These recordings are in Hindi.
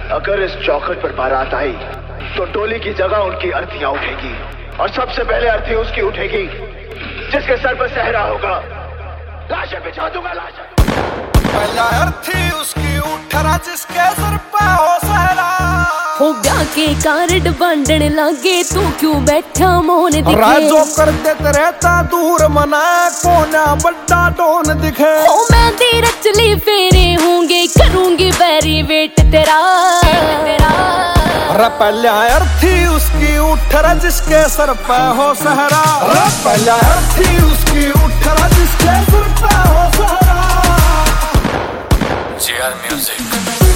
अगर इस चौखट पर बारात आई तो डोली की जगह उनकी अर्थियां उठेगी और सबसे पहले अर्थी उसकी उठेगी जिसके सर पर सहरा होगा। लाशें बिछा दूंगा, लाशें। पहला अर्थी उसकी उठरा जिसके सर पे हो सहरा। हो ब्याह के कार्ड बांटन लागे तू क्यों बैठा मोन दिखे। राजो कर देते रहता दूर मना कोना बड़ा डोन दिखे। हो मैं दी रचली फेरे होंगे करूंगी बैरी वेट तेरा। पहला अर्थी उसकी उठरा जिसके सर पे हो सहरा। पहला अर्थी उसकी उठरा जिसके सर पे हो सहरा। JR music.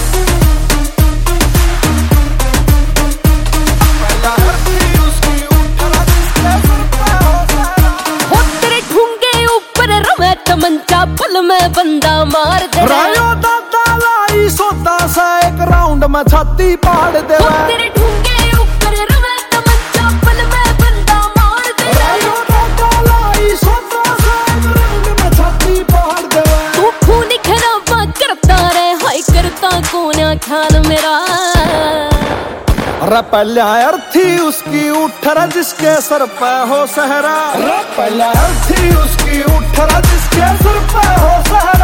पहला अर्थी उसकी उठरा जिसके सर पे हो सहरा। हो तेरे ठुंगे ऊपर रवे तमंचा पल में बंदा मार दे। रायो दादा लाई सोता सा एक राउंड में छाती पाड़ दे। तेरे ठुंगे ऊपर रवे तमंचा पल में बंदा मार दे। रायो दादा लाई सोता सा एक राउंड में छाती पाड़ दे। तू खून खराबा करता रहे हाय करता कोना ख्याल मेरा। पहला अर्थी उसकी उठरा जिसके सर पे हो सहरा। पहला अर्थी उसकी उठरा जिसके सर पे हो सहरा।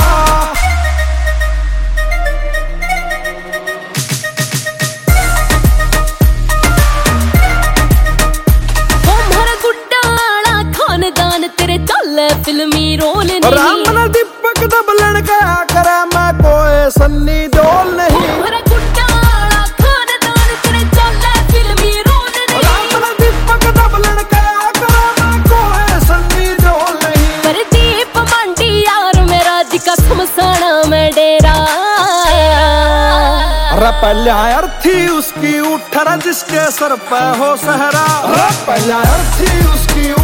खानदान तेरे चल फिल्मी रोल नहीं। रामना दीपक दबलन का करे मैं कोई सन्नी देओल नहीं। खानदान तेरे चल फिल्मी रोल नहीं। रामना दीपक दबलन का करे मैं कोई सन्नी देओल नहीं। प्रदीप मांडी यार मेरा जिका समसाना में डेरा। पहला अर्थी उसकी उठरा जिसके सर पे हो सहरा। पहला अर्थी उसकी